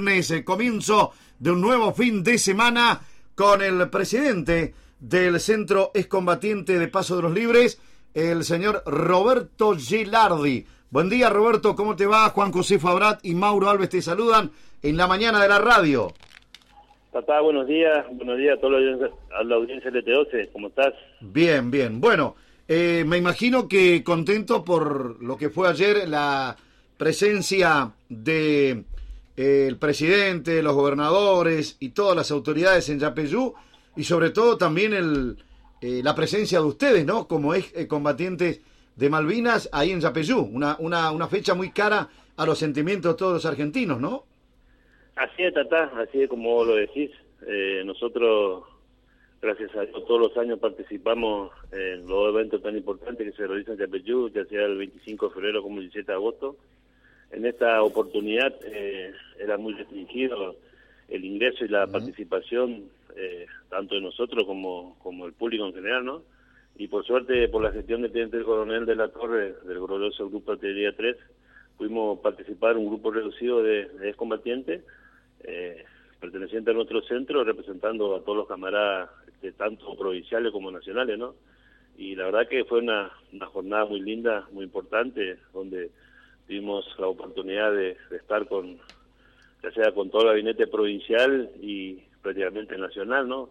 viernes, el comienzo de un nuevo fin de semana con el presidente del Centro Excombatiente de Paso de los Libres, el señor Roberto Gelardi. Buen día, Roberto, ¿cómo te va? Juan José Fabrat y Mauro Alves te saludan en la mañana de la radio. Tatá, buenos días a toda la audiencia de T12, ¿cómo estás? Bien, bien. Bueno, me imagino que contento por lo que fue ayer la presencia de el presidente, los gobernadores y todas las autoridades en Yapeyú, y sobre todo también la presencia de ustedes, ¿no? Como combatientes de Malvinas ahí en Yapeyú, una fecha muy cara a los sentimientos de todos los argentinos, ¿no? Así es, Tatá, así es como vos lo decís. Nosotros, gracias a Dios, todos los años participamos en los eventos tan importantes que se realizan en Yapeyú, ya sea el 25 de febrero como el 17 de agosto. En esta oportunidad era muy restringido el ingreso y la participación, tanto de nosotros como el público en general, ¿no? Y por suerte, por la gestión del teniente coronel de la Torre, del glorioso Grupo Artillería 3, pudimos participar en un grupo reducido de excombatientes, perteneciente a nuestro centro, representando a todos los camaradas, tanto provinciales como nacionales, ¿no? Y la verdad que fue una jornada muy linda, muy importante, donde tuvimos la oportunidad de estar ya sea con todo el gabinete provincial y prácticamente nacional, ¿no?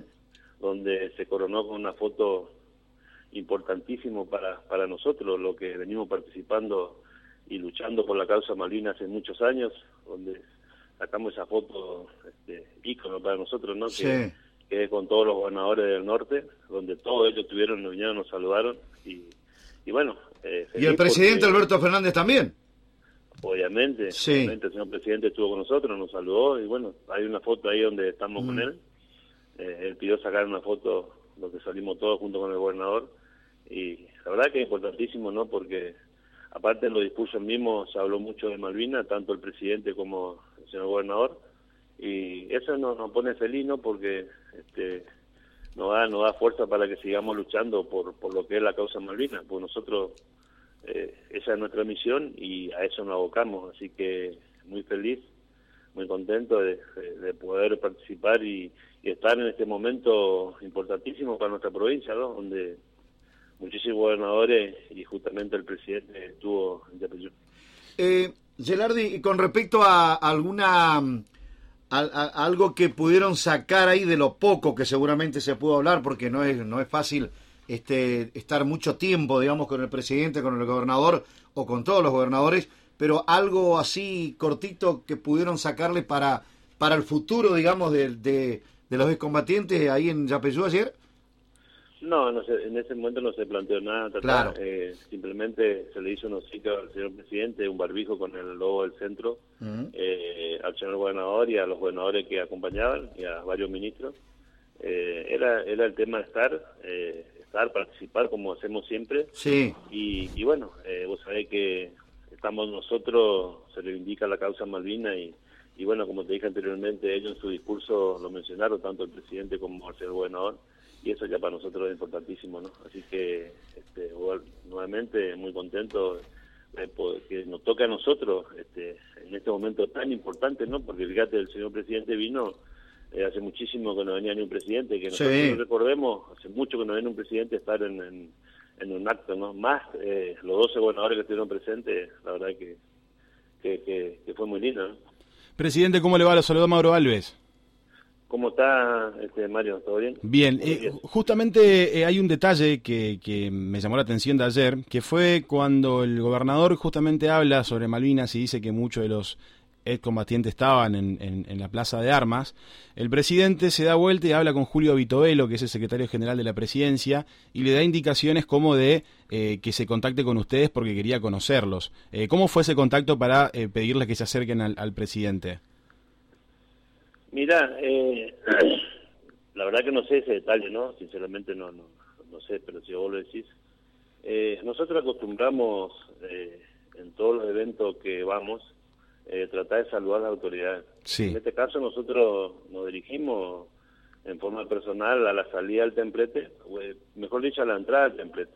Donde se coronó con una foto importantísimo para nosotros, lo que venimos participando y luchando por la causa Malvinas hace muchos años, donde sacamos esa foto ícono para nosotros, ¿no? Sí. Que es con todos los gobernadores del norte, donde todos ellos vinieron, nos saludaron y bueno. Y el presidente Alberto Fernández también. Obviamente, sí. Obviamente el señor presidente estuvo con nosotros, nos saludó y bueno, hay una foto ahí donde estamos con él. Él pidió sacar una foto donde salimos todos junto con el gobernador y la verdad que es importantísimo, ¿no? Porque aparte en los discursos mismos se habló mucho de Malvinas, tanto el presidente como el señor gobernador, y eso nos pone feliz, ¿no? Porque nos da fuerza para que sigamos luchando por lo que es la causa Malvinas, pues nosotros esa es nuestra misión y a eso nos abocamos, así que muy feliz, muy contento de poder participar y estar en este momento importantísimo para nuestra provincia, ¿no? Donde muchísimos gobernadores y justamente el presidente estuvo en Yapeyú. Gelardi, con respecto a algo que pudieron sacar ahí de lo poco que seguramente se pudo hablar, porque no es fácil estar mucho tiempo, digamos, con el presidente, con el gobernador o con todos los gobernadores, pero algo así cortito que pudieron sacarle para el futuro, digamos, de los excombatientes ahí en Yapeyú ayer. No, en ese momento no se planteó nada, claro. Simplemente se le hizo un obsequio al señor presidente, un barbijo con el logo del centro, al señor gobernador y a los gobernadores que acompañaban y a varios ministros. Era el tema de participar como hacemos siempre. Sí. Y bueno, vos sabés que estamos nosotros, se reivindica la causa Malvinas y bueno, como te dije anteriormente, ellos en su discurso lo mencionaron, tanto el presidente como el señor gobernador, y eso ya para nosotros es importantísimo, ¿no? Así que nuevamente muy contento que nos toca a nosotros en este momento tan importante, ¿no? Porque fíjate, el señor presidente vino hace muchísimo que no venía ni un presidente, que nosotros sí. no recordemos, hace mucho que no viene un presidente estar en un acto, ¿no? Más los 12 gobernadores que estuvieron presentes, la verdad que fue muy lindo, ¿no? Presidente, ¿cómo le va? Lo saluda Mauro Alves. ¿Cómo está, Mario? ¿Todo bien? Bien. Justamente hay un detalle que me llamó la atención de ayer, que fue cuando el gobernador justamente habla sobre Malvinas y dice que muchos de los excombatientes estaban en la Plaza de Armas. El presidente se da vuelta y habla con Julio Vitovelo, que es el secretario general de la presidencia, y le da indicaciones como de que se contacte con ustedes porque quería conocerlos. ¿Cómo fue ese contacto para pedirles que se acerquen al presidente? Mira, la verdad que no sé ese detalle, ¿no? Sinceramente no sé, pero si vos lo decís. Nosotros acostumbramos en todos los eventos que vamos tratar de saludar a las autoridades. Sí. En este caso nosotros nos dirigimos en forma personal a la salida del templete, mejor dicho a la entrada del templete.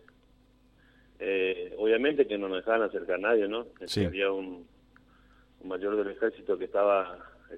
Obviamente que no nos dejaban acercar a nadie, ¿no? Sí. Había un mayor del ejército que estaba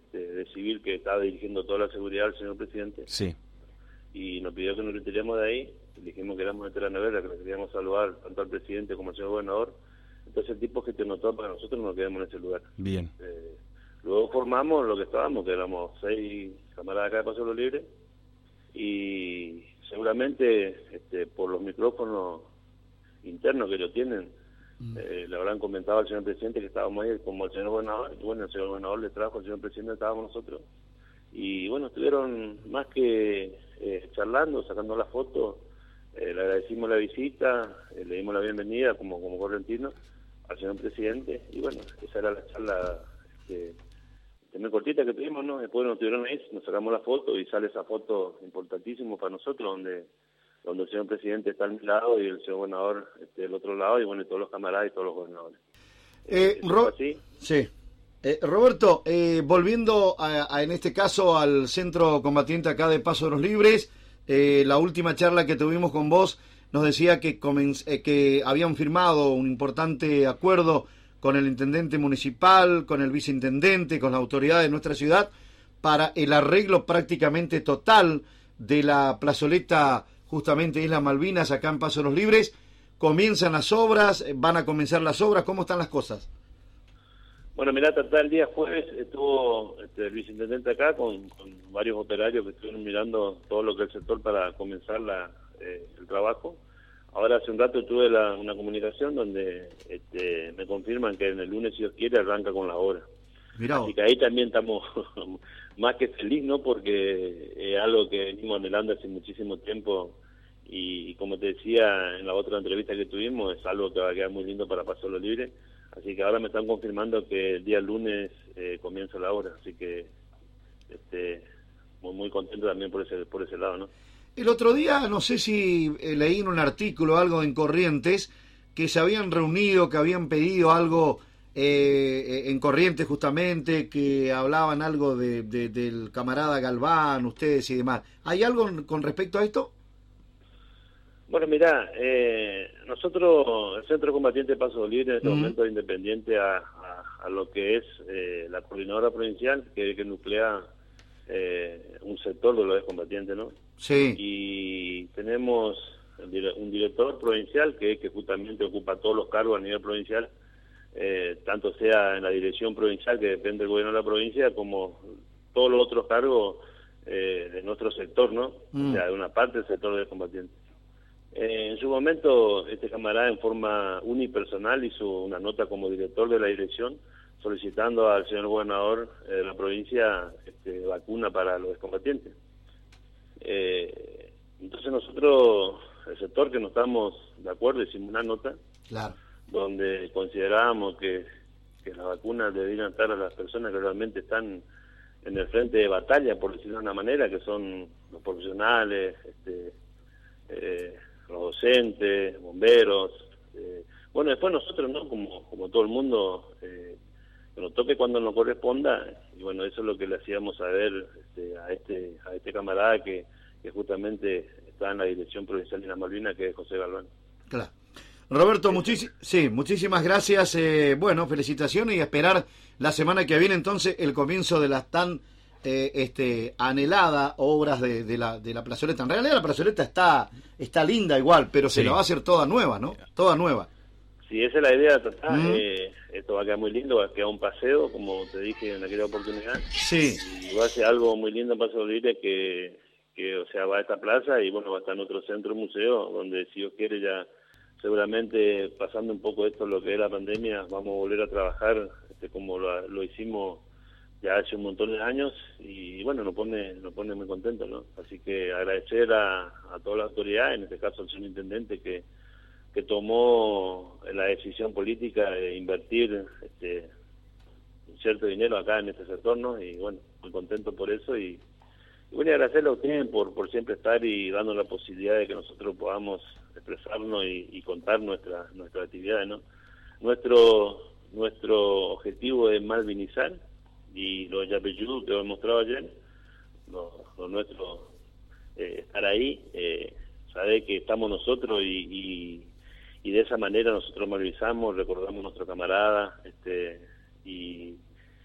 civil que estaba dirigiendo toda la seguridad del señor presidente. Sí. Y nos pidió que nos retiremos de ahí, dijimos que éramos de la novela, que le queríamos saludar tanto al presidente como al señor gobernador. Entonces el tipo gestionó todo para que nosotros nos quedemos en ese lugar. Bien. Luego formamos lo que estábamos, que éramos 6 camaradas acá de Paso de los Libres, y seguramente por los micrófonos internos que ellos tienen, le habrán comentado al señor presidente que estábamos ahí como el señor gobernador, y bueno, el señor gobernador le trajo al señor presidente, estábamos nosotros, y bueno, estuvieron más que charlando, sacando la foto, le agradecimos la visita, le dimos la bienvenida como correntino al señor presidente, y bueno, esa era la charla muy cortita que tuvimos, ¿no? Después nos tuvieron ahí, nos sacamos la foto y sale esa foto importantísima para nosotros, donde el señor presidente está al lado y el señor gobernador del otro lado, y bueno, y todos los camaradas y todos los gobernadores. Sí. Roberto, volviendo en este caso al centro combatiente acá de Paso de los Libres, la última charla que tuvimos con vos nos decía que habían firmado un importante acuerdo con el intendente municipal, con el viceintendente, con la autoridad de nuestra ciudad, para el arreglo prácticamente total de la plazoleta justamente Islas Malvinas acá en Paso de los Libres. ¿Comienzan las obras? ¿Van a comenzar las obras? ¿Cómo están las cosas? Bueno, mirá, el día jueves estuvo el viceintendente acá con varios operarios que estuvieron mirando todo lo que es el sector para comenzar el trabajo. Ahora hace un rato tuve una comunicación donde me confirman que en el lunes, si Dios quiere, arranca con la obra. Mirá. Así que ahí también estamos más que feliz, ¿no? Porque es algo que venimos anhelando hace muchísimo tiempo, y como te decía en la otra entrevista que tuvimos, es algo que va a quedar muy lindo para Paso de los Libres. Así que ahora me están confirmando que el día lunes comienza la obra, así que muy contento también por ese lado, ¿no? El otro día, no sé si leí en un artículo algo en Corrientes, que se habían reunido, que habían pedido algo en Corrientes justamente, que hablaban algo del camarada Galván, ustedes y demás. ¿Hay algo con respecto a esto? Bueno, mirá, nosotros, el Centro Combatiente Paso de los Libres en este momento es independiente a lo que es la coordinadora provincial, que nuclea un sector de los excombatientes, ¿no? Sí. Y tenemos un director provincial que justamente ocupa todos los cargos a nivel provincial, tanto sea en la dirección provincial, que depende del gobierno de la provincia, como todos los otros cargos de nuestro sector, ¿no? O sea, de una parte del sector de excombatientes. En su momento, este camarada en forma unipersonal hizo una nota como director de la dirección solicitando al señor gobernador de la provincia vacuna para los excombatientes. Entonces nosotros, el sector que no estamos de acuerdo, hicimos una nota, claro, donde considerábamos que las vacunas deberían estar a las personas que realmente están en el frente de batalla, por decirlo de una manera, que son los profesionales, los docentes, bomberos. Bueno, después nosotros, ¿no? Como todo el mundo, que nos toque cuando nos corresponda, y bueno, eso es lo que le hacíamos saber a este camarada que justamente está en la Dirección Provincial de las Malvinas, que es José Galván. Claro. Roberto, muchísimas gracias. Bueno, felicitaciones, y a esperar la semana que viene entonces el comienzo de las tan anhelada obras de la plazoleta. En realidad la plazoleta está linda igual, pero se la va a hacer toda nueva, ¿no? Toda nueva. Sí, esa es la idea, Tatá. Esto va a quedar muy lindo, va a quedar un paseo, como te dije en aquella oportunidad. Sí. Y va a ser algo muy lindo en Paso de los Libres, que o sea, va a esta plaza y bueno, va a estar en otro centro museo, donde si Dios quiere ya seguramente pasando un poco esto, lo que es la pandemia, vamos a volver a trabajar como lo hicimos ya hace un montón de años, y bueno, nos pone muy contentos, ¿no? Así que agradecer a toda la autoridad, en este caso al señor intendente, que tomó la decisión política de invertir un cierto dinero acá en este sector, ¿no? Y bueno, muy contento por eso, y bueno, agradecerle a ustedes por siempre estar y darnos la posibilidad de que nosotros podamos expresarnos y contar nuestras actividades, ¿no? Nuestro objetivo es malvinizar, y los Yapeyú que lo he mostrado ayer, lo nuestro, estar ahí, saber que estamos nosotros y de esa manera nosotros malvinizamos, recordamos a nuestro camarada, y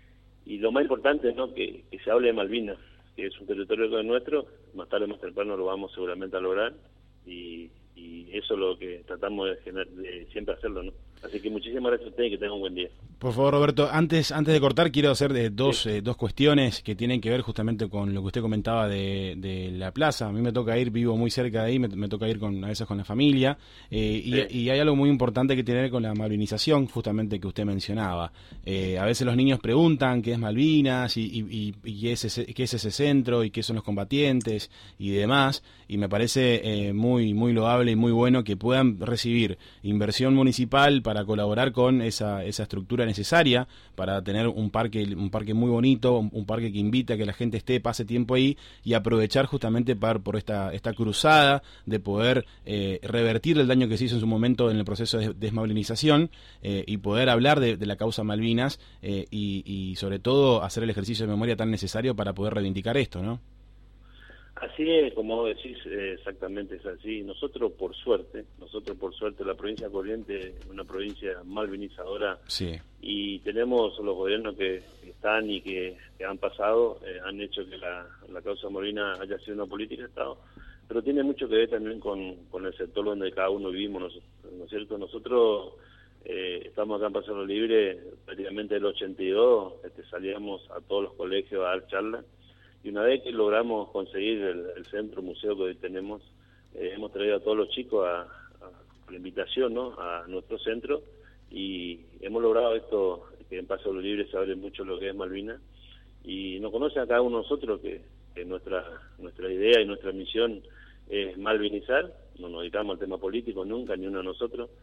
y lo más importante, ¿no? Que se hable de Malvinas, que es un territorio que es nuestro, más tarde o más temprano lo vamos seguramente a lograr, y eso es lo que tratamos de siempre hacerlo, ¿no? Así que muchísimas gracias a ustedes y que tengan un buen día. Por favor, Roberto, antes de cortar, quiero hacer dos cuestiones que tienen que ver justamente con lo que usted comentaba de la plaza. A mí me toca ir, vivo muy cerca de ahí, me toca ir a veces con la familia, y hay algo muy importante que tiene que ver con la malvinización, justamente que usted mencionaba. A veces los niños preguntan qué es Malvinas y qué es ese centro y qué son los combatientes y demás, y me parece muy loable y muy bueno que puedan recibir inversión municipal para colaborar con esa estructura necesaria para tener un parque muy bonito, un parque que invita a que la gente pase tiempo ahí y aprovechar justamente por esta cruzada de poder revertir el daño que se hizo en su momento en el proceso de desmalvinización, y poder hablar de la causa Malvinas, y sobre todo hacer el ejercicio de memoria tan necesario para poder reivindicar esto, ¿no? Así es, como vos decís, exactamente es así. Nosotros por suerte, la provincia de Corrientes es una provincia malvinizadora, sí, y tenemos los gobiernos que están y que han pasado, han hecho que la causa Malvinas haya sido una política de Estado, pero tiene mucho que ver también con el sector donde cada uno vivimos, ¿no es cierto? Nosotros estamos acá en Paso Libre prácticamente del 82, salíamos a todos los colegios a dar charlas. Y una vez que logramos conseguir el centro museo que hoy tenemos, hemos traído a todos los chicos a la invitación, ¿no?, a nuestro centro, y hemos logrado esto, que en Paso Libre se hable mucho lo que es Malvinas, y nos conocen a cada uno de nosotros que nuestra idea y nuestra misión es malvinizar. No nos dedicamos al tema político nunca, ni uno de nosotros.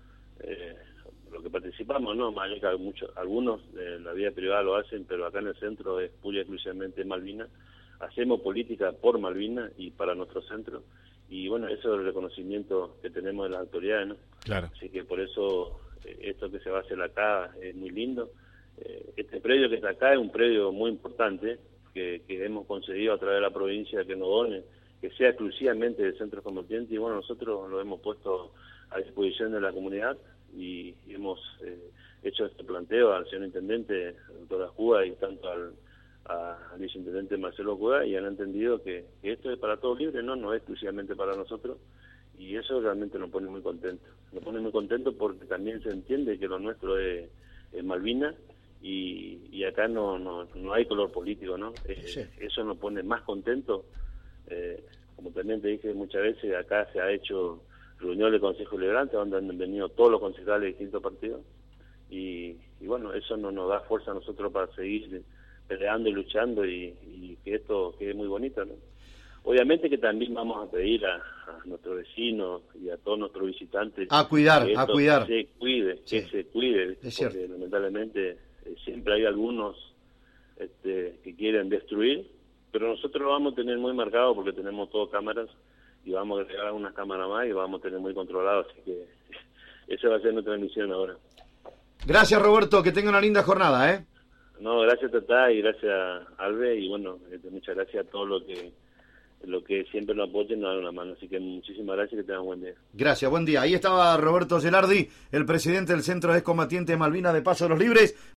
Lo que participamos, ¿no?, más allá que algunos de la vida privada lo hacen, pero acá en el centro es pura y exclusivamente Malvinas. Hacemos política por Malvinas y para nuestro centro, y bueno, eso es el reconocimiento que tenemos de las autoridades, ¿no? Claro. Así que por eso esto que se va a hacer acá es muy lindo. Este predio que está acá es un predio muy importante que hemos conseguido a través de la provincia que nos done, que sea exclusivamente del centro combatiente, y bueno, nosotros lo hemos puesto a disposición de la comunidad y hemos hecho este planteo al señor intendente, doctor Ajúa, y tanto al viceintendente Marcelo Cueva, y han entendido que esto es para todos libres, no es exclusivamente para nosotros, y eso realmente nos pone muy contentos. Nos pone muy contentos porque también se entiende que lo nuestro es Malvinas, y acá no hay color político, ¿no? Sí. Eso nos pone más contentos. Como también te dije muchas veces, acá se ha hecho reunión del Consejo Deliberante donde han venido todos los concejales de distintos partidos, y bueno, eso nos da fuerza a nosotros para seguir peleando y luchando, y que esto quede muy bonito, ¿no? Obviamente que también vamos a pedir a nuestros vecinos y a todos nuestros visitantes a cuidar, que se cuide, sí, que se cuide, es porque cierto, lamentablemente siempre hay algunos que quieren destruir, pero nosotros lo vamos a tener muy marcado porque tenemos todo cámaras, y vamos a agregar unas cámaras más y vamos a tener muy controlado, así que esa va a ser nuestra misión ahora. Gracias, Roberto, que tenga una linda jornada, ¿eh? No, gracias Tatá y gracias Albe, y bueno, muchas gracias a todos los que siempre nos apoyen y nos dan una mano, así que muchísimas gracias y que tengan buen día. Gracias, buen día. Ahí estaba Roberto Gelardi, el presidente del Centro Excombatiente de Malvinas de Paso de los Libres.